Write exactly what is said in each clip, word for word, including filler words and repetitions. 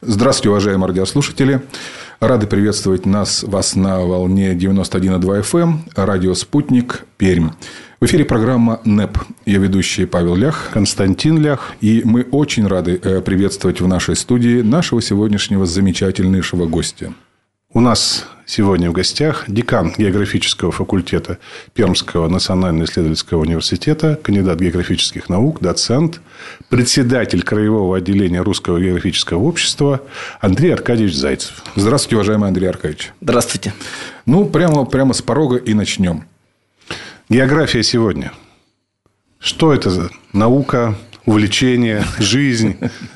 Здравствуйте, уважаемые радиослушатели. Рады приветствовать нас, вас на волне девяносто один и два эф эм, радио «Спутник», Пермь. В эфире программа НЭП. Я ведущий Павел Лях. Константин Лях. И мы очень рады приветствовать в нашей студии нашего сегодняшнего замечательнейшего гостя. У нас сегодня в гостях декан географического факультета Пермского национального исследовательского университета, кандидат географических наук, доцент, председатель краевого отделения Русского географического общества Андрей Аркадьевич Зайцев. Здравствуйте, уважаемый Андрей Аркадьевич. Здравствуйте. Ну, прямо, прямо с порога и начнем. География сегодня. Что это за наука, увлечение, жизнь?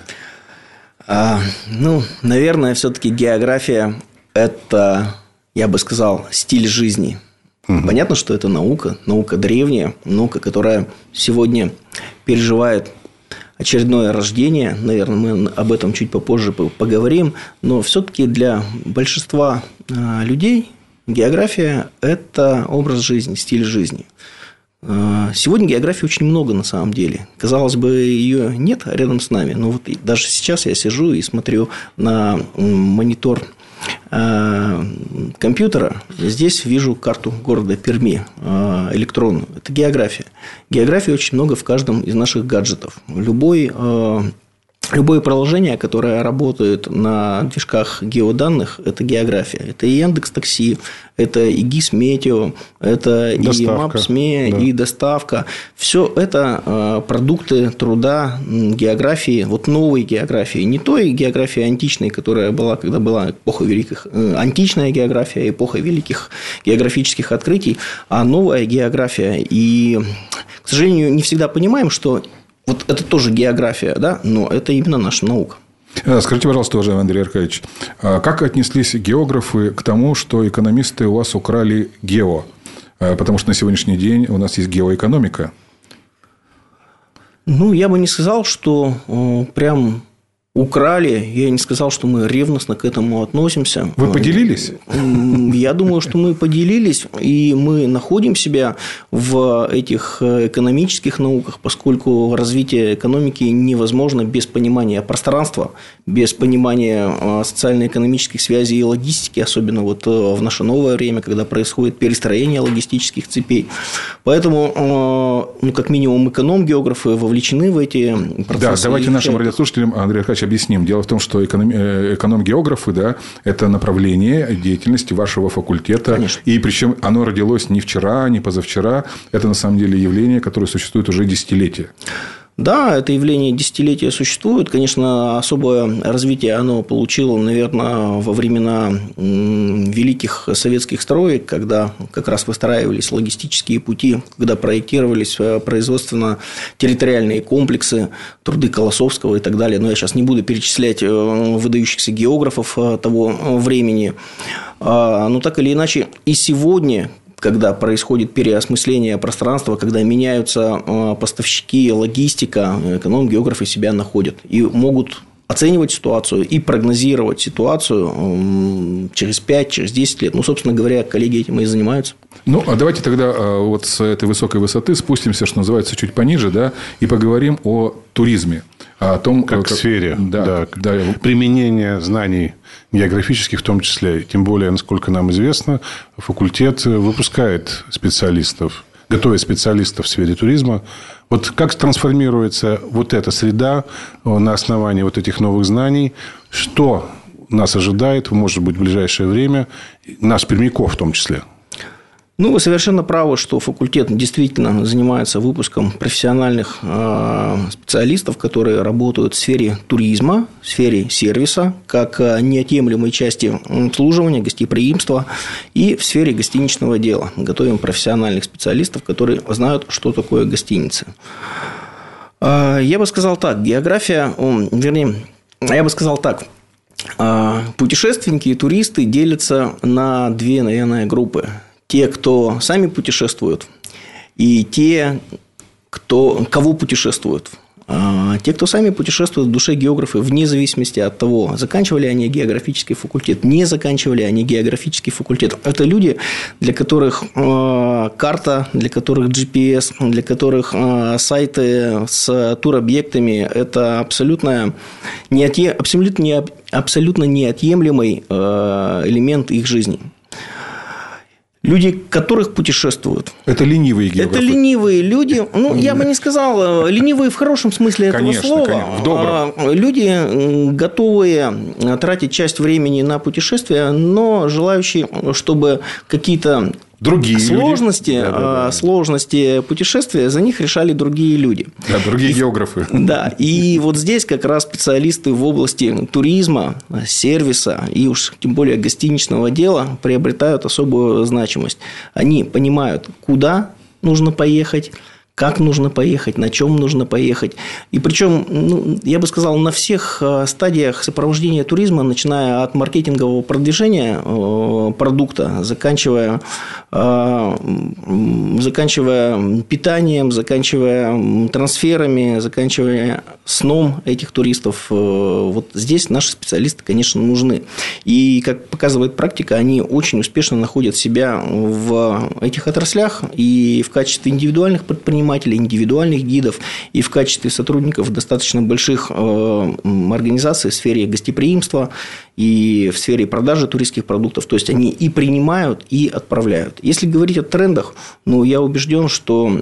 А, ну, наверное, все-таки география – это, я бы сказал, стиль жизни. Угу. Понятно, что это наука, наука древняя, наука, которая сегодня переживает очередное рождение. Наверное, мы об этом чуть попозже поговорим. Но все-таки для большинства людей география – это образ жизни, стиль жизни. Сегодня географии очень много на самом деле. Казалось бы, ее нет рядом с нами. Но вот даже сейчас я сижу и смотрю на монитор компьютера. Здесь вижу карту города Перми электронную. Это география. Географии очень много в каждом из наших гаджетов. Любой Любое приложение, которое работает на движках геоданных, это география. Это и Яндекс.Такси, это и ГИС-Метео, это доставка. И Maps.me, да. И доставка. Все это продукты труда географии, вот новой географии. Не той географии античной, которая была, когда была эпоха великих, античная география, эпоха великих географических открытий, а новая география. И, к сожалению, не всегда понимаем, что вот это тоже география, да, но это именно наша наука. Скажите, пожалуйста, уважаемый Андрей Аркадьевич, как отнеслись географы к тому, что экономисты у вас украли гео? Потому что на сегодняшний день у нас есть геоэкономика. Ну, я бы не сказал, что прям украли. Я не сказал, что мы ревностно к этому относимся. Вы поделились? Я думаю, что мы поделились, и мы находим себя в этих экономических науках, поскольку развитие экономики невозможно без понимания пространства, без понимания социально-экономических связей и логистики, особенно вот в наше новое время, когда происходит перестроение логистических цепей. Поэтому, ну, как минимум, эконом-географы вовлечены в эти процессы. Да, давайте нашим радиослушателям, Андрей Аркадьевич, объясним. Дело в том, что эконом... эконом-географы, да, это направление деятельности вашего факультета. Конечно. И причем оно родилось не вчера, не позавчера. Это на самом деле явление, которое существует уже десятилетия. Да, это явление десятилетия существует. Конечно, особое развитие оно получило, наверное, во времена великих советских строек, когда как раз выстраивались логистические пути, когда проектировались производственно-территориальные комплексы, труды Колосовского и так далее. Но я сейчас не буду перечислять выдающихся географов того времени. Но так или иначе, и сегодня, когда происходит переосмысление пространства, когда меняются поставщики, логистика, эконом-географы себя находят и могут оценивать ситуацию и прогнозировать ситуацию через пять, через десять лет. Ну, собственно говоря, коллеги этим и занимаются. Ну, а давайте тогда вот с этой высокой высоты спустимся, что называется, чуть пониже, да, и поговорим о туризме. О том, как, как... в сфере да, да, да. применения знаний географических в том числе. Тем более, насколько нам известно, факультет выпускает специалистов, готовит специалистов в сфере туризма. Вот как трансформируется вот эта среда на основании вот этих новых знаний? Что нас ожидает, может быть, в ближайшее время, нас, пермяков в том числе? Ну, вы совершенно правы, что факультет действительно занимается выпуском профессиональных специалистов, которые работают в сфере туризма, в сфере сервиса, как неотъемлемой части обслуживания, гостеприимства, и в сфере гостиничного дела. Готовим профессиональных специалистов, которые знают, что такое гостиница. Я бы сказал так, география, вернее, я бы сказал так, путешественники и туристы делятся на две, наверное, группы. Те, кто сами путешествуют, и те, кто, кого путешествуют. Те, кто сами путешествуют в душе географы, вне зависимости от того, заканчивали они географический факультет, не заканчивали они географический факультет. Это люди, для которых карта, для которых джи пи эс, для которых сайты с туробъектами – это абсолютно, неотъем, абсолютно, не, абсолютно неотъемлемый элемент их жизни. Люди, которых путешествуют. Это ленивые географы. Это ленивые люди. Ну, я бы не сказал, ленивые в хорошем смысле этого конечно, слова. Конечно, в добром. Люди, готовые тратить часть времени на путешествия, но желающие, чтобы какие-то другие сложности, люди. Да, да, да. сложности путешествия за них решали другие люди. Да, другие и, географы. Да, и вот здесь как раз специалисты в области туризма, сервиса и уж тем более гостиничного дела приобретают особую значимость. Они понимают, куда нужно поехать, как нужно поехать, на чем нужно поехать. И причем, ну, я бы сказал, на всех стадиях сопровождения туризма, начиная от маркетингового продвижения продукта, заканчивая, заканчивая питанием, заканчивая трансферами, заканчивая сном этих туристов. Вот здесь наши специалисты, конечно, нужны. И, как показывает практика, они очень успешно находят себя в этих отраслях и в качестве индивидуальных предпринимателей, индивидуальных гидов и в качестве сотрудников достаточно больших организаций в сфере гостеприимства и в сфере продажи туристских продуктов. То есть, они и принимают, и отправляют. Если говорить о трендах, ну, я убежден, что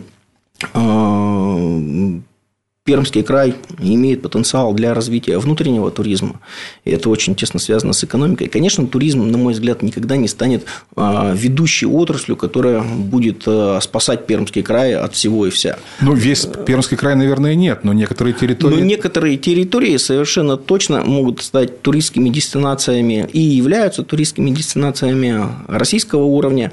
Пермский край имеет потенциал для развития внутреннего туризма. И это очень тесно связано с экономикой. Конечно, туризм, на мой взгляд, никогда не станет ведущей отраслью, которая будет спасать Пермский край от всего и вся. Ну, весь Пермский край, наверное, нет, но некоторые территории... Но некоторые территории совершенно точно могут стать туристскими дестинациями и являются туристскими дестинациями российского уровня.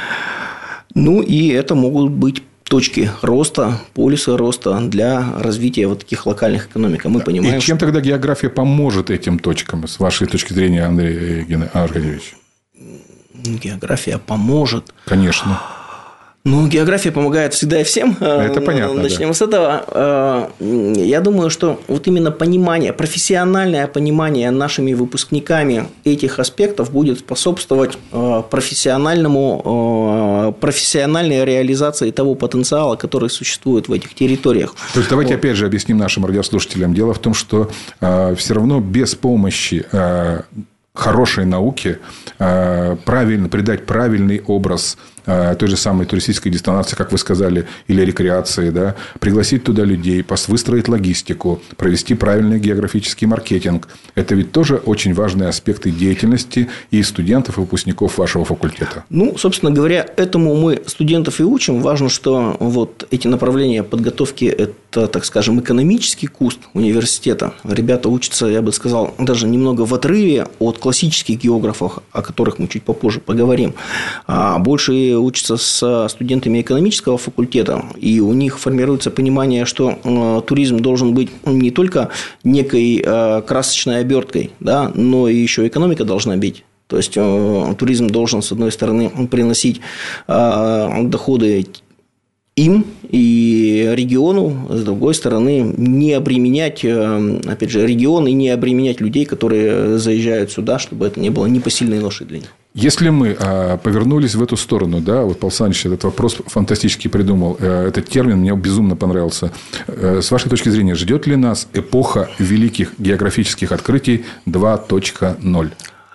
Ну, и это могут быть точки роста, полюсы роста для развития вот таких локальных экономик. Мы понимаем, и чем что... тогда география поможет этим точкам, с вашей точки зрения, Андрей Аркадьевич? География поможет. Конечно. Ну, география помогает всегда и всем. Это понятно. Начнем да. с этого. Я думаю, что вот именно понимание, профессиональное понимание нашими выпускниками этих аспектов будет способствовать профессиональному, профессиональной реализации того потенциала, который существует в этих территориях. То есть, давайте вот. опять же объясним нашим радиослушателям. Дело в том, что все равно без помощи хорошей науки правильно придать правильный образ той же самой туристической дестинации, как вы сказали, или рекреации, да, пригласить туда людей, выстроить логистику, провести правильный географический маркетинг. Это ведь тоже очень важные аспекты деятельности и студентов, и выпускников вашего факультета. Ну, собственно говоря, этому мы студентов и учим. Важно, что вот эти направления подготовки – это, так скажем, экономический куст университета. Ребята учатся, я бы сказал, даже немного в отрыве от классических географов, о которых мы чуть попозже поговорим, а больше учатся с студентами экономического факультета, и у них формируется понимание, что туризм должен быть не только некой красочной оберткой, да, но и еще экономика должна быть. То есть, туризм должен, с одной стороны, приносить доходы им и региону, с другой стороны, не обременять, опять же, регион и не обременять людей, которые заезжают сюда, чтобы это не было непосильной ношей для них. Если мы а, повернулись в эту сторону, да, вот Павел Александрович этот вопрос фантастически придумал, этот термин мне безумно понравился. С вашей точки зрения, ждет ли нас эпоха великих географических открытий два точка ноль?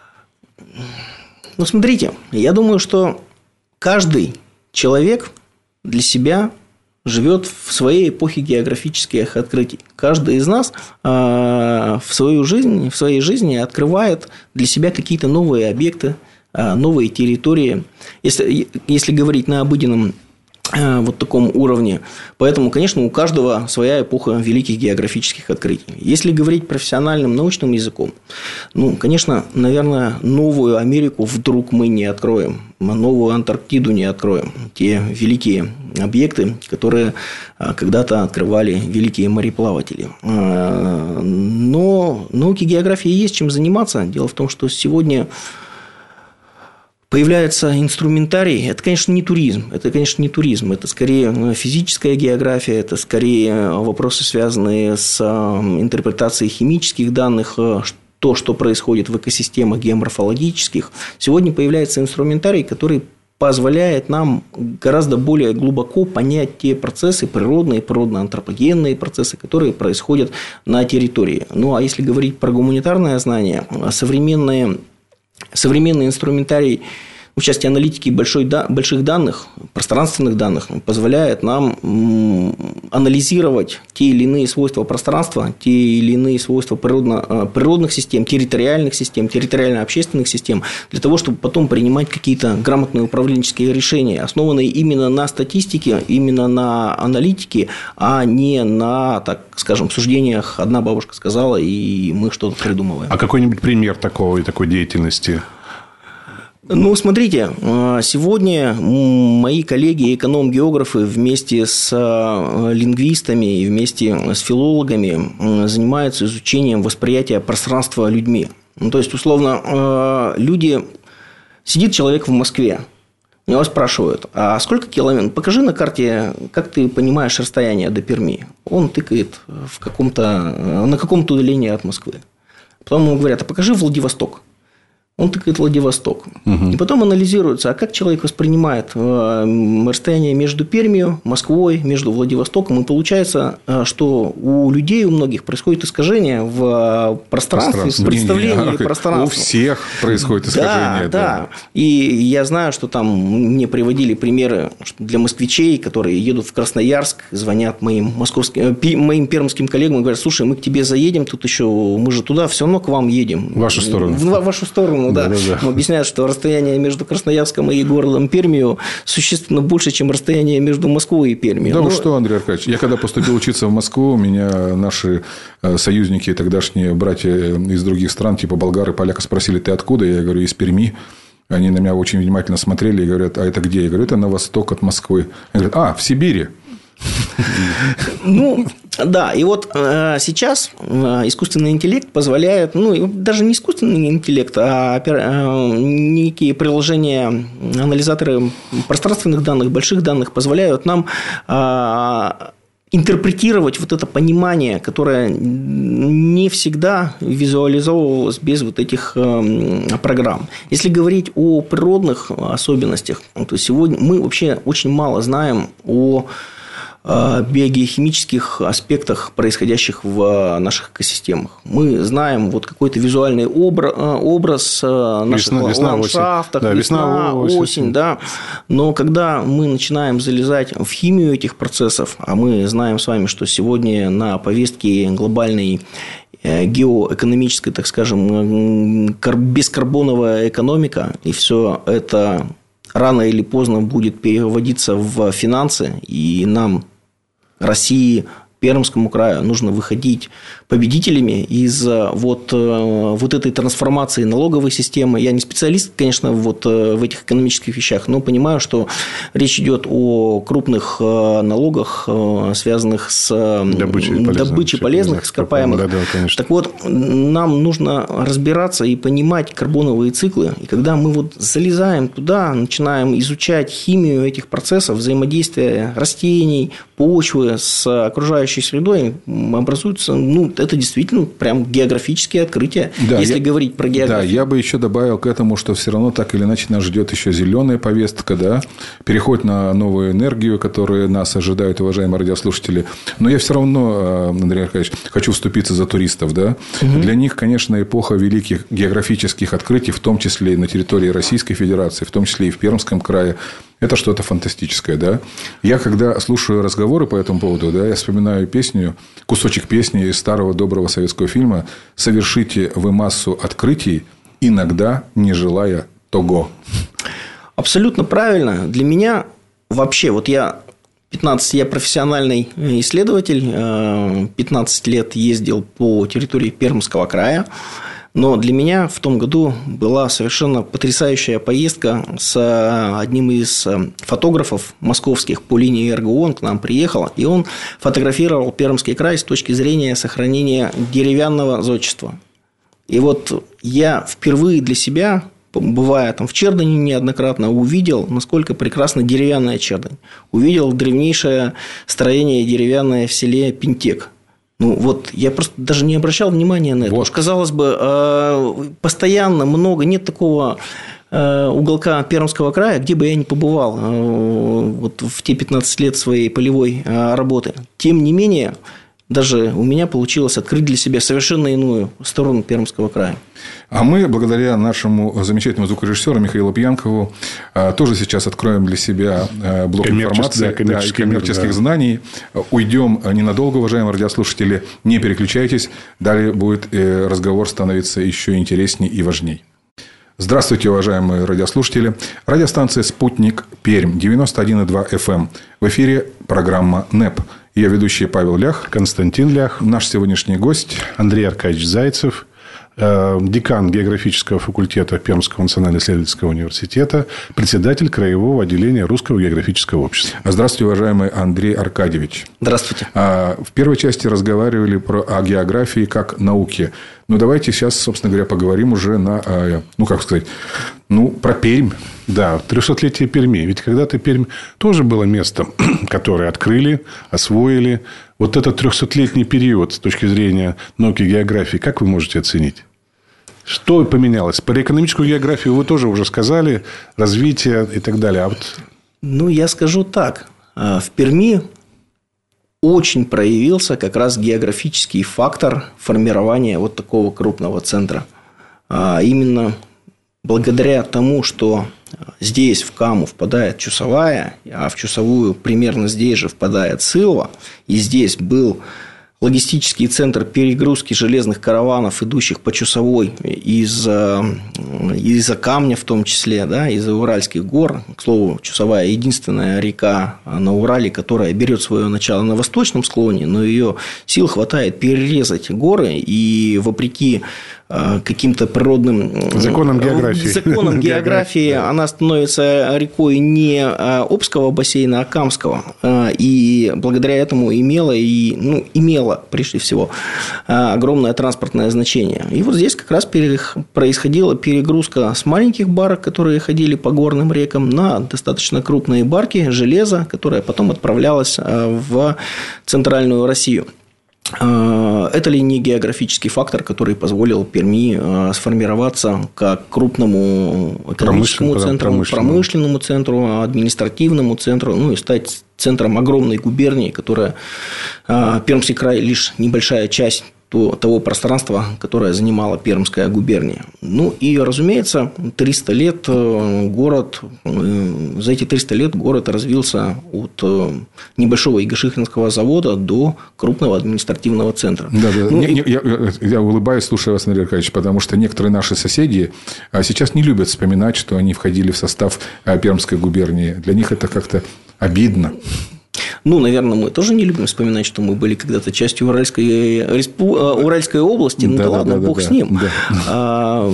Ну, смотрите, я думаю, что каждый человек для себя живет в своей эпохе географических открытий. Каждый из нас в свою жизнь, в своей жизни открывает для себя какие-то новые объекты, новые территории, если, если говорить на обыденном вот таком уровне. Поэтому, конечно, у каждого своя эпоха великих географических открытий. Если говорить профессиональным научным языком, ну, конечно, наверное, новую Америку вдруг мы не откроем, новую Антарктиду не откроем. Те великие объекты, которые когда-то открывали великие мореплаватели. Но науке географии есть чем заниматься. Дело в том, что сегодня Появляется инструментарий. Это, конечно, не туризм. Это, конечно, не туризм. Это скорее физическая география, это скорее вопросы, связанные с интерпретацией химических данных, то, что происходит в экосистемах геоморфологических. Сегодня появляется инструментарий, который позволяет нам гораздо более глубоко понять те процессы, природные, природно-антропогенные процессы, которые происходят на территории. Ну, а если говорить про гуманитарное знание, современные, современный инструментарий в части аналитики большой, больших данных, пространственных данных, позволяет нам анализировать те или иные свойства пространства, те или иные свойства природно, природных систем, территориальных систем, территориально-общественных систем, для того, чтобы потом принимать какие-то грамотные управленческие решения, основанные именно на статистике, именно на аналитике, а не на, так скажем, суждениях «одна бабушка сказала, и мы что-то придумываем». А какой-нибудь пример такого и такой деятельности? Ну, смотрите, сегодня мои коллеги, эконом-географы вместе с лингвистами и вместе с филологами занимаются изучением восприятия пространства людьми. Ну, то есть, условно, люди... Сидит человек в Москве, его спрашивают, а сколько километров? Покажи на карте, как ты понимаешь расстояние до Перми. Он тыкает в каком-то... на каком-то удалении от Москвы. Потом ему говорят, а покажи Владивосток. Он тыкает Владивосток. Угу. И потом анализируется, а как человек воспринимает расстояние между Пермью, Москвой, между Владивостоком. И получается, что у людей, у многих происходит искажение в пространстве, в представлении пространства. У всех происходит искажение. Да, да. И я знаю, что там мне приводили примеры для москвичей, которые едут в Красноярск, звонят моим, московским, моим пермским коллегам и говорят, слушай, мы к тебе заедем, тут еще мы же туда все равно к вам едем. В вашу сторону. В вашу сторону. Да. Да, да, да. Объясняют, что расстояние между Красноярском и городом Пермью существенно больше, чем расстояние между Москвой и Пермью. Да Но... вы что, Андрей Аркадьевич, я когда поступил учиться в Москву, меня наши союзники, тогдашние братья из других стран, типа болгары, поляка, спросили, ты откуда? Я говорю, из Перми. Они на меня очень внимательно смотрели и говорят, а это где? Я говорю, это на восток от Москвы. Они говорят, а, в Сибири. Ну, да, и вот э, сейчас э, искусственный интеллект позволяет, ну, даже не искусственный интеллект, а э, некие приложения, анализаторы пространственных данных, больших данных позволяют нам э, интерпретировать вот это понимание, которое не всегда визуализовывалось без вот этих э, программ. Если говорить о природных особенностях, то сегодня мы вообще очень мало знаем о биогеохимических аспектах, происходящих в наших экосистемах. Мы знаем вот какой-то визуальный образ наших весна, весна, ландшафтов, осень. весна, да, осень, осень, да. Но когда мы начинаем залезать в химию этих процессов, а мы знаем с вами, что сегодня на повестке глобальной геоэкономической, так скажем, бескарбоновая экономика, и все это рано или поздно будет переводиться в финансы, и нам, России, Пермскому краю, нужно выходить победителями из вот, вот этой трансформации налоговой системы. Я не специалист, конечно, вот в этих экономических вещах, но понимаю, что речь идет о крупных налогах, связанных с добычей полезных, добычей полезных ископаемых. Да, да, так вот, нам нужно разбираться и понимать карбоновые циклы. И когда мы вот залезаем туда, начинаем изучать химию этих процессов, взаимодействия растений, почвы с окружающей средой, образуются, ну, это действительно прям географические открытия, да, если я, говорить про географию. Да, я бы еще добавил к этому, что все равно так или иначе нас ждет еще зеленая повестка, да, переход на новую энергию, которая нас ожидает, уважаемые радиослушатели. Но я все равно, Андрей Аркадьевич, хочу вступиться за туристов, да. Угу. Для них, конечно, эпоха великих географических открытий, в том числе и на территории Российской Федерации, в том числе и в Пермском крае, это что-то фантастическое, да. Я, когда слушаю разговоры по этому поводу, да, я вспоминаю песню, кусочек песни из старого доброго советского фильма «Совершите вы массу открытий, иногда не желая того». Абсолютно правильно. Для меня вообще, вот я пятнадцать, я профессиональный исследователь, пятнадцать лет ездил по территории Пермского края. Но для меня в том году была совершенно потрясающая поездка с одним из фотографов московских по линии эр гэ о. Он к нам приехал, и он фотографировал Пермский край с точки зрения сохранения деревянного зодчества. И вот я впервые для себя бывая там в Чердане неоднократно, увидел, насколько прекрасна деревянная Чердань. Увидел древнейшее строение деревянное в селе Пентек. Ну, вот я просто даже не обращал внимания на это. Вот. Уж, казалось бы, постоянно много, нет такого уголка Пермского края, где бы я ни побывал вот в те пятнадцать лет своей полевой работы. Тем не менее, даже у меня получилось открыть для себя совершенно иную сторону Пермского края. А мы, благодаря нашему замечательному звукорежиссеру Михаилу Пьянкову, тоже сейчас откроем для себя блок информации, да, коммерческих, да, коммерческих мир, знаний. Да. Уйдем ненадолго, уважаемые радиослушатели. Не переключайтесь. Далее будет разговор становиться еще интереснее и важней. Здравствуйте, уважаемые радиослушатели. Радиостанция «Спутник Пермь», девяносто один и два эф эм. В эфире программа НЭП. Я ведущий Павел Лях. Константин Лях. Наш сегодняшний гость Андрей Аркадьевич Зайцев, декан географического факультета Пермского национально-исследовательского университета, председатель краевого отделения Русского географического общества. Здравствуйте, уважаемый Андрей Аркадьевич. Здравствуйте. В первой части разговаривали про, о географии как науке. Ну, давайте сейчас, собственно говоря, поговорим уже на, ну, как сказать, ну, про Пермь. Да, трехсотлетие Перми. Ведь когда-то Пермь тоже было местом, которое открыли, освоили. Вот этот трехсотлетний период с точки зрения науки географии, как вы можете оценить? Что поменялось? Про экономическую географию вы тоже уже сказали, развитие и так далее. А вот... Ну, я скажу так. В Перми очень проявился как раз географический фактор формирования вот такого крупного центра. Именно благодаря тому, что здесь в Каму впадает Чусовая, а в Чусовую примерно здесь же впадает Сылва, и здесь был логистический центр перегрузки железных караванов, идущих по Чусовой из-за, из-за камня в том числе, да, из-за Уральских гор. К слову, Чусовая – единственная река на Урале, которая берет свое начало на восточном склоне, но ее сил хватает перерезать горы, и вопреки каким-то природным законом географии, законом географии она становится рекой не Обского бассейна, а Камского. И благодаря этому имела, и, ну, имела прежде всего огромное транспортное значение. И вот здесь как раз происходила перегрузка с маленьких барок, которые ходили по горным рекам, на достаточно крупные барки железа, которая потом отправлялась в центральную Россию. Это ли не географический фактор, который позволил Перми сформироваться как крупному экономическому центру, промышленному. промышленному центру, административному центру, ну и стать центром огромной губернии, которая Пермский край лишь небольшая часть того пространства, которое занимала Пермская губерния. Ну и, разумеется, триста лет город, за эти триста лет город развился от небольшого Егошихринского завода до крупного административного центра. Да, да. Ну, не, и... я, я улыбаюсь, слушая вас, Андрей Аркадьевич, потому что некоторые наши соседи сейчас не любят вспоминать, что они входили в состав Пермской губернии. Для них это как-то обидно. Ну, наверное, мы тоже не любим вспоминать, что мы были когда-то частью Уральской, Респу... Уральской области. Ну, да, да ладно, да, бог да, с ним. Да. А,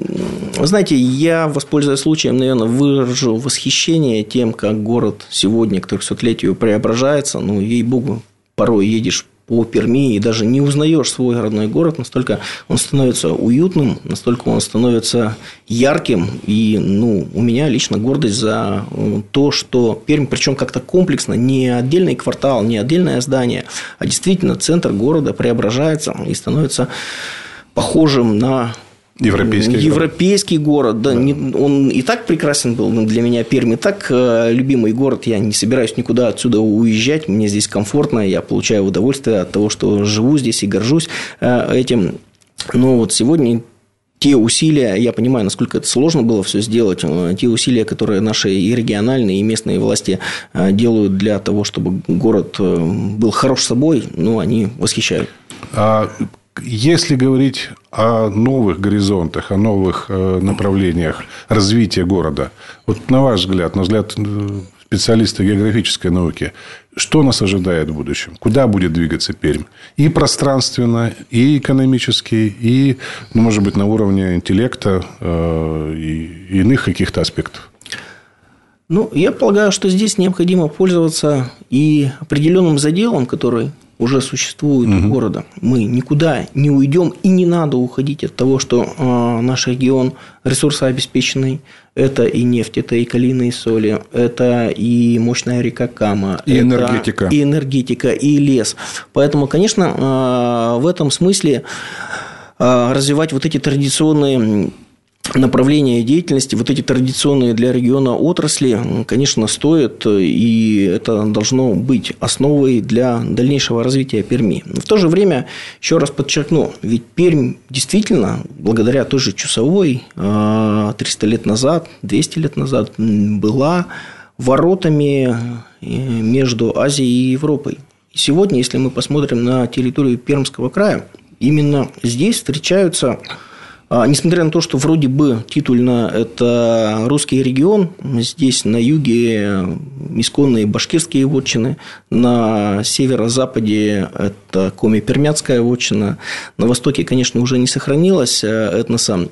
знаете, я, воспользуясь случаем, наверное, выражу восхищение тем, как город сегодня к трехсотлетию преображается. Ну, ей-богу, порой едешь по Перми и даже не узнаешь свой родной город, настолько он становится уютным, настолько он становится ярким. И, ну, у меня лично гордость за то, что Пермь, причем как-то комплексно, не отдельный квартал, не отдельное здание, а действительно центр города преображается и становится похожим на Европейский, Европейский город, да, да. Не, он и так прекрасен был для меня, Пермь, и так э, любимый город. Я не собираюсь никуда отсюда уезжать, мне здесь комфортно, я получаю удовольствие от того, что живу здесь и горжусь э, этим. Но вот сегодня те усилия, я понимаю, насколько это сложно было все сделать, те усилия, которые наши и региональные, и местные власти делают для того, чтобы город был хорош собой, ну, они восхищают. А... Если говорить о новых горизонтах, о новых направлениях развития города, вот на ваш взгляд, на взгляд специалиста географической науки, что нас ожидает в будущем? Куда будет двигаться Пермь? И пространственно, и экономически, и, ну, может быть, на уровне интеллекта и иных каких-то аспектов? Ну, я полагаю, что здесь необходимо пользоваться и определенным заделом, который уже существует угу. у города. Мы никуда не уйдем, и не надо уходить от того, что э, наш регион ресурсообеспеченный. Это и нефть, это и калийные соли, это и мощная река Кама, и это энергетика, и энергетика, и лес. Поэтому, конечно, э, в этом смысле э, развивать вот эти традиционные направления деятельности, вот эти традиционные для региона отрасли, конечно, стоит, и это должно быть основой для дальнейшего развития Перми. Но в то же время, еще раз подчеркну, ведь Пермь действительно, благодаря той же Чусовой, триста лет назад, двести лет назад была воротами между Азией и Европой. И сегодня, если мы посмотрим на территорию Пермского края, именно здесь встречаются... Несмотря на то, что вроде бы титульно это русский регион, здесь на юге исконные башкирские вотчины, на северо-западе это коми-пермяцкая вотчина, на востоке, конечно, уже не сохранилось этноса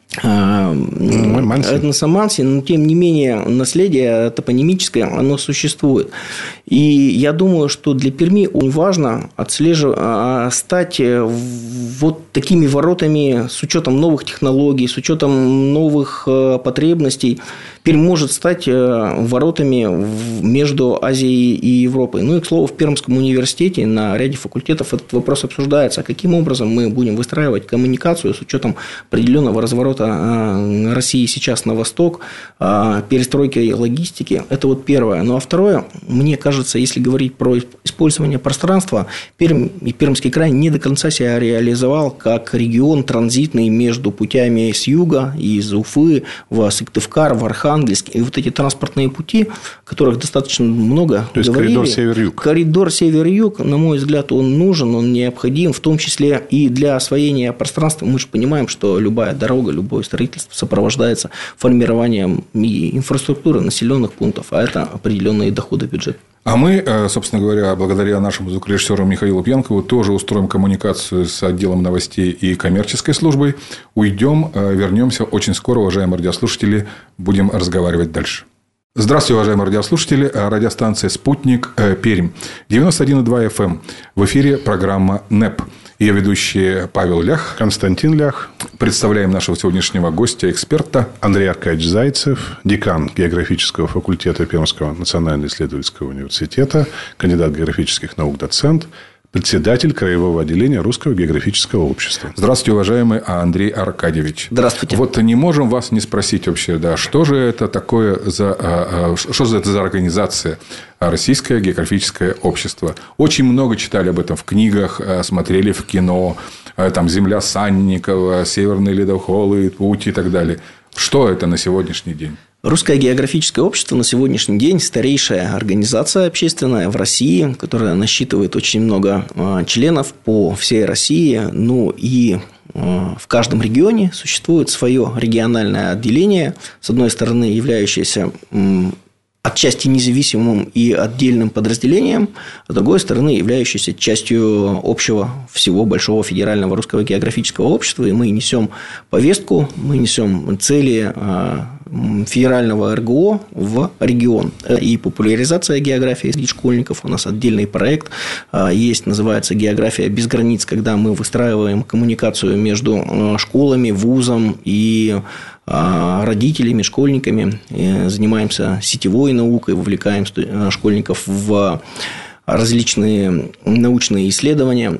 этноса Манси, но тем не менее наследие топонимическое, оно существует. И я думаю, что для Перми очень важно отслеживать, стать вот такими воротами с учетом новых технологий, с учетом новых потребностей. Пермь может стать воротами между Азией и Европой. Ну и, к слову, в Пермском университете на ряде факультетов этот вопрос обсуждается. Каким образом мы будем выстраивать коммуникацию с учетом определенного разворота России сейчас на восток, перестройки логистики. Это вот первое. Ну а второе, мне кажется, если говорить про использование пространства, Пермь и Пермский край не до конца себя реализовал как регион транзитный между путями с юга, из Уфы в Сыктывкар, в Архангельск. И вот эти транспортные пути, которых достаточно много. То есть говорили, коридор север-юг. Коридор север-юг, на мой взгляд, он нужен, он необходим, в том числе и для освоения пространства. Мы же понимаем, что любая дорога, любое строительство сопровождается формированием и инфраструктуры населенных пунктов, а это определенные доходы бюджета. А мы, собственно говоря, благодаря нашему звукорежиссеру Михаилу Пьянкову тоже устроим коммуникацию с отделом новостей и коммерческой службой. Уйдем, вернемся очень скоро, уважаемые радиослушатели, будем разговаривать дальше. Здравствуйте, уважаемые радиослушатели. Радиостанция «Спутник», Пермь. девяносто один и два эф эм. В эфире программа НЭП. Ее ведущие Павел Лях, Константин Лях. Представляем нашего сегодняшнего гостя, эксперта. Андрей Аркадьевич Зайцев, декан географического факультета Пермского национального исследовательского университета, кандидат географических наук, доцент, председатель краевого отделения Русского географического общества. Здравствуйте, уважаемый Андрей Аркадьевич. Здравствуйте. Вот не можем вас не спросить вообще, да, что же это такое за, что же это за организация Российское географическое общество? Очень много читали об этом в книгах, смотрели в кино, там «Земля Санникова», «Северные ледохолы», «Путь» и так далее. Что это на сегодняшний день? Русское географическое общество на сегодняшний день старейшая организация общественная в России, которая насчитывает очень много членов по всей России. Ну и в каждом регионе существует свое региональное отделение, с одной стороны, являющееся отчасти независимым и отдельным подразделением, а с другой стороны, являющейся частью общего всего большого федерального русского географического общества. И мы несем повестку, мы несем цели федерального эр гэ о в регион. И популяризация географии среди школьников. У нас отдельный проект есть, называется «География без границ», когда мы выстраиваем коммуникацию между школами, вузом и родителями, школьниками, занимаемся сетевой наукой, вовлекаем школьников в различные научные исследования.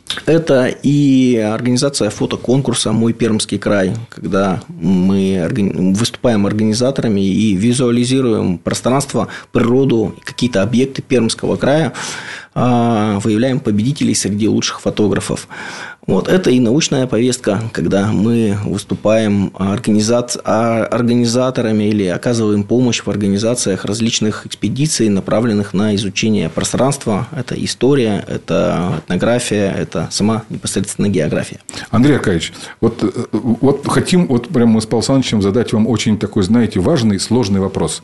Это и организация фотоконкурса «Мой Пермский край», когда мы выступаем организаторами и визуализируем пространство, природу, какие-то объекты Пермского края, выявляем победителей среди лучших фотографов. Вот. Это и научная повестка, когда мы выступаем организаторами или оказываем помощь в организациях различных экспедиций, направленных на изучение пространства. Это история, это этнография, это сама непосредственно география. Андрей Аркадьевич, вот, вот хотим вот прямо с Павлом Александровичем задать вам очень такой, знаете, важный, сложный вопрос.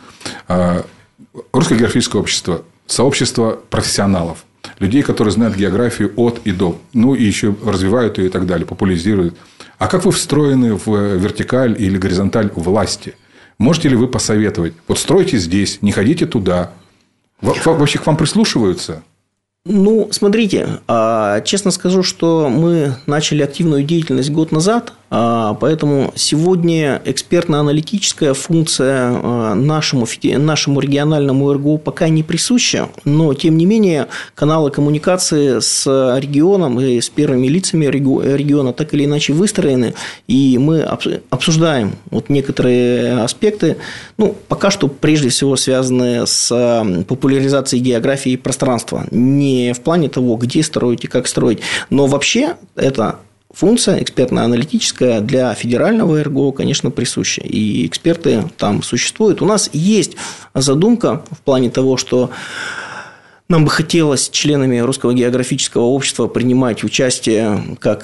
Русское географическое общество – сообщество профессионалов. Людей, которые знают географию от и до. Ну, и еще развивают ее и так далее, популяризируют. А как вы встроены в вертикаль или горизонталь власти? Можете ли вы посоветовать? Вот стройте здесь, не ходите туда. Вообще к вам прислушиваются? Ну, смотрите, честно скажу, что мы начали активную деятельность год назад, поэтому сегодня экспертно-аналитическая функция нашему, нашему региональному эр гэ о пока не присуща, но, тем не менее, каналы коммуникации с регионом и с первыми лицами региона так или иначе выстроены, и мы обсуждаем вот некоторые аспекты, ну, пока что прежде всего связанные с популяризацией географии и пространства, не в плане того, где строить и как строить, но вообще это функция экспертно-аналитическая для федерального эр гэ о, конечно, присуща. И эксперты там существуют. У нас есть задумка в плане того, что нам бы хотелось членами Русского географического общества принимать участие как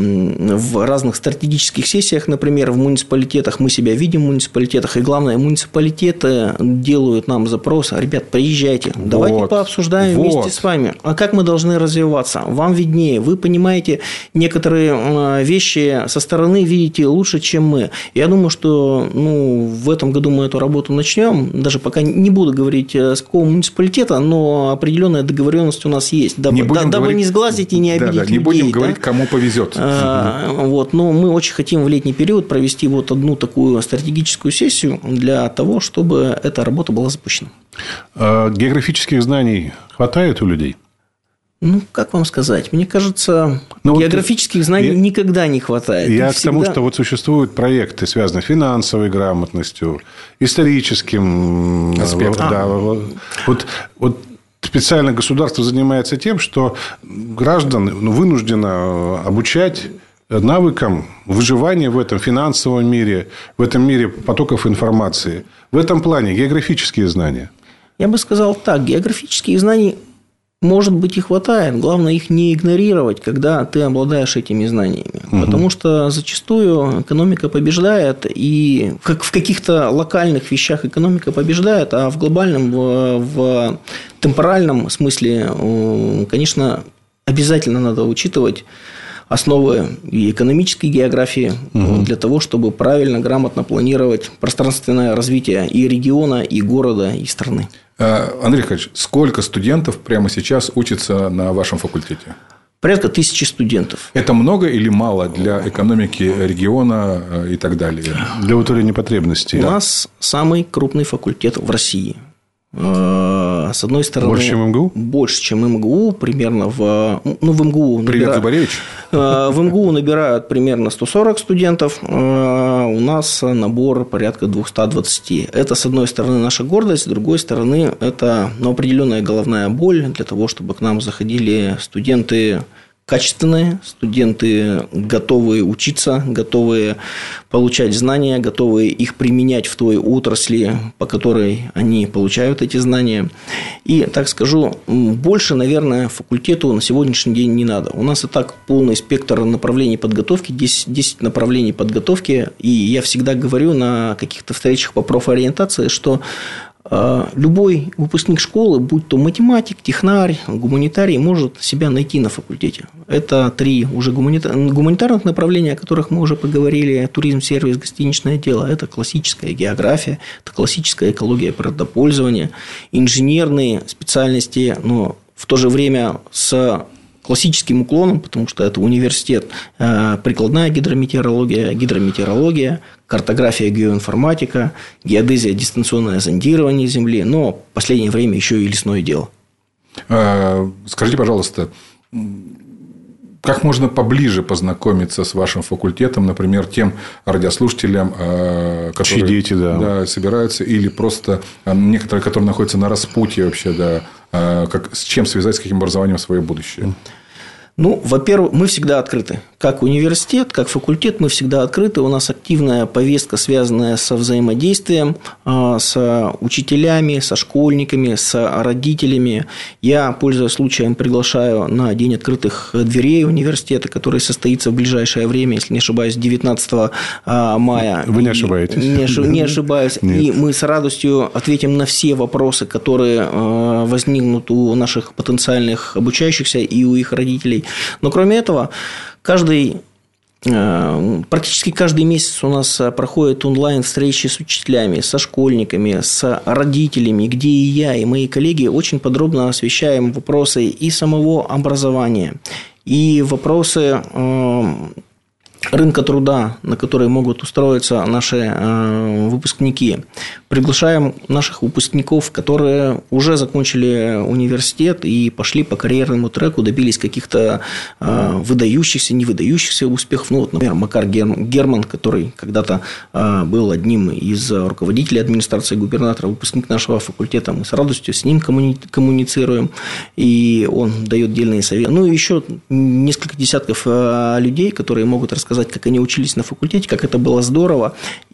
в разных стратегических сессиях, например, в муниципалитетах. Мы себя видим в муниципалитетах. И главное, муниципалитеты делают нам запрос: ребят, приезжайте, вот, давайте пообсуждаем вот. вместе с вами. А как мы должны развиваться? Вам виднее. Вы понимаете некоторые вещи со стороны, видите лучше, чем мы. Я думаю, что ну, в этом году мы эту работу начнем. Даже пока не буду говорить, с какого муниципалитета, но определенная договоренность у нас есть, дабы не, да, дабы говорить, не сглазить и не обидеть да, да, не людей. Не будем да? говорить, кому повезет. А, вот, но мы очень хотим в летний период провести вот одну такую стратегическую сессию для того, чтобы эта работа была запущена. А географических знаний хватает у людей? Ну, как вам сказать? Мне кажется, ну, географических вот, знаний я, никогда не хватает. Я Их к всегда... тому, что вот существуют проекты, связанные с финансовой грамотностью, историческим аспектом. Да, а. вот, вот специально государство занимается тем, что граждан вынуждено обучать навыкам выживания в этом финансовом мире, в этом мире потоков информации. В этом плане географические знания. Я бы сказал так. Географических знаний, может быть, и хватает. Главное, их не игнорировать, когда ты обладаешь этими знаниями. Угу. Потому что зачастую экономика побеждает, и как в каких-то локальных вещах экономика побеждает, а в глобальном, в, в темпоральном смысле, конечно, обязательно надо учитывать основы и экономической географии угу. для того, чтобы правильно, грамотно планировать пространственное развитие и региона, и города, и страны. Андрей Михайлович, сколько студентов прямо сейчас учатся на вашем факультете? Порядка тысячи студентов. Это много или мало для экономики региона и так далее? Для удовлетворения потребностей. У да. нас самый крупный факультет в России. С одной стороны... Больше, чем эм гэ у? Больше, чем эм гэ у. Примерно в... Ну, в эм гэ у... Привет, набира... Зубаревич. В эм гэ у набирают примерно сто сорок студентов. У нас набор порядка двести двадцать. Это, с одной стороны, наша гордость. С другой стороны, это ну, определенная головная боль для того, чтобы к нам заходили студенты качественные, студенты готовые учиться, готовые получать знания, готовые их применять в той отрасли, по которой они получают эти знания. И, так скажу, больше, наверное, факультету на сегодняшний день не надо. У нас и так полный спектр направлений подготовки, десять, десять направлений подготовки. И я всегда говорю на каких-то встречах по профориентации, что любой выпускник школы, будь то математик, технарь, гуманитарий, может себя найти на факультете. Это три уже гуманитарных направления, о которых мы уже поговорили. Туризм, сервис, гостиничное дело. Это классическая география, это классическая экология природопользования, инженерные специальности, но в то же время с классическим уклоном, потому что это университет, прикладная гидрометеорология, гидрометеорология, картография, геоинформатика, геодезия, дистанционное зондирование Земли, но в последнее время еще и лесное дело. Скажите, пожалуйста, как можно поближе познакомиться с вашим факультетом, например, тем радиослушателям, которые чьи дети, да. Да, собираются, или просто некоторые, которые находятся на распутье вообще, да, как, с чем связать, с каким образованием свое будущее? Ну, во-первых, мы всегда открыты. Как университет, как факультет, мы всегда открыты. У нас активная повестка, связанная со взаимодействием с учителями, со школьниками, с родителями. Я, пользуясь случаем, приглашаю на День открытых дверей университета, который состоится в ближайшее время, если не ошибаюсь, девятнадцатого мая. Вы не ошибаетесь. Не, не ошибаюсь. Нет. И мы с радостью ответим на все вопросы, которые возникнут у наших потенциальных обучающихся и у их родителей. Но кроме этого, каждый Практически каждый месяц у нас проходят онлайн-встречи с учителями, со школьниками, с родителями, где и я, и мои коллеги очень подробно освещаем вопросы и самого образования, и вопросы рынка труда, на который могут устроиться наши выпускники. Приглашаем наших выпускников, которые уже закончили университет и пошли по карьерному треку, добились каких-то выдающихся, не выдающихся успехов. Ну, вот, например, Макар Герман, который когда-то был одним из руководителей администрации губернатора, выпускник нашего факультета. Мы с радостью с ним коммуни- коммуницируем, и он дает дельные советы. Ну, и еще несколько десятков людей, которые могут рассказать, сказать, как они учились на факультете, как это было здорово,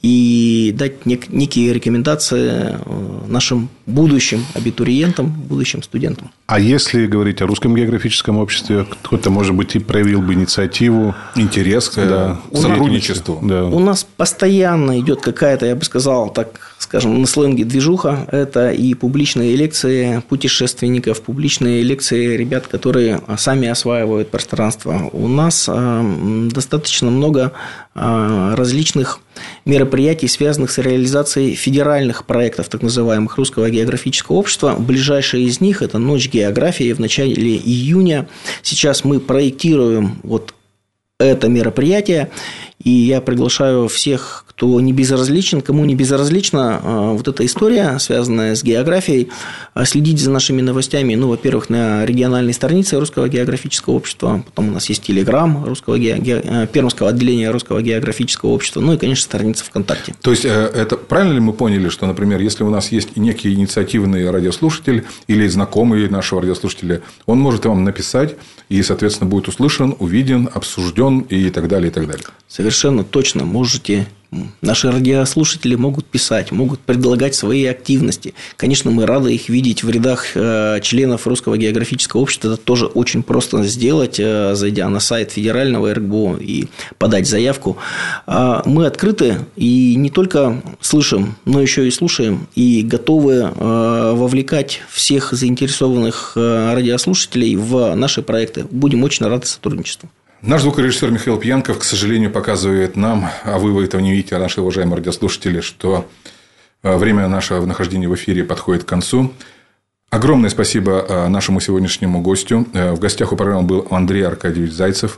и дать нек- некие рекомендации нашим будущим абитуриентам, будущим студентам. А если говорить о Русском географическом обществе, кто-то, может быть, и проявил бы инициативу, интерес к да, сотрудничеству. Да. У нас постоянно идет какая-то, я бы сказал, так скажем, на сленге движуха. Это и публичные лекции путешественников, публичные лекции ребят, которые сами осваивают пространство. У нас достаточно много различных мероприятий, связанных с реализацией федеральных проектов, так называемых Русского географического общества. Ближайшие из них – это Ночь географии в начале июня. Сейчас мы проектируем вот это мероприятие, и я приглашаю всех, кто не безразличен, кому не безразлична вот эта история, связанная с географией, следить за нашими новостями, ну, во-первых, на региональной странице Русского географического общества, потом у нас есть Телеграм Русского ге... Пермского отделения Русского географического общества, ну и, конечно, страница ВКонтакте. То есть, это правильно ли мы поняли, что, например, если у нас есть некий инициативный радиослушатель или знакомый нашего радиослушателя, он может вам написать и, соответственно, будет услышан, увиден, обсужден и так далее, и так далее? Совершенно точно можете. Наши радиослушатели могут писать, могут предлагать свои активности. Конечно, мы рады их видеть в рядах членов Русского географического общества. Это тоже очень просто сделать, зайдя на сайт федерального эр гэ бэ о и подать заявку. Мы открыты и не только слышим, но еще и слушаем, и готовы вовлекать всех заинтересованных радиослушателей в наши проекты. Будем очень рады сотрудничеству. Наш звукорежиссер Михаил Пьянков, к сожалению, показывает нам, а вы этого не видите, а наши уважаемые радиослушатели, что время нашего нахождения в эфире подходит к концу. Огромное спасибо нашему сегодняшнему гостю. В гостях у программы был Андрей Аркадьевич Зайцев,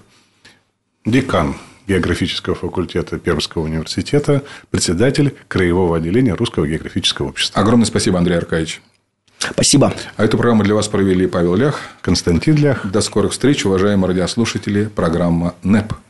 декан географического факультета Пермского университета, председатель краевого отделения Русского географического общества. Огромное спасибо, Андрей Аркадьевич. Спасибо. А эту программу для вас провели Павел Лях, Константин Лях. До скорых встреч, уважаемые радиослушатели. Программа НЭП.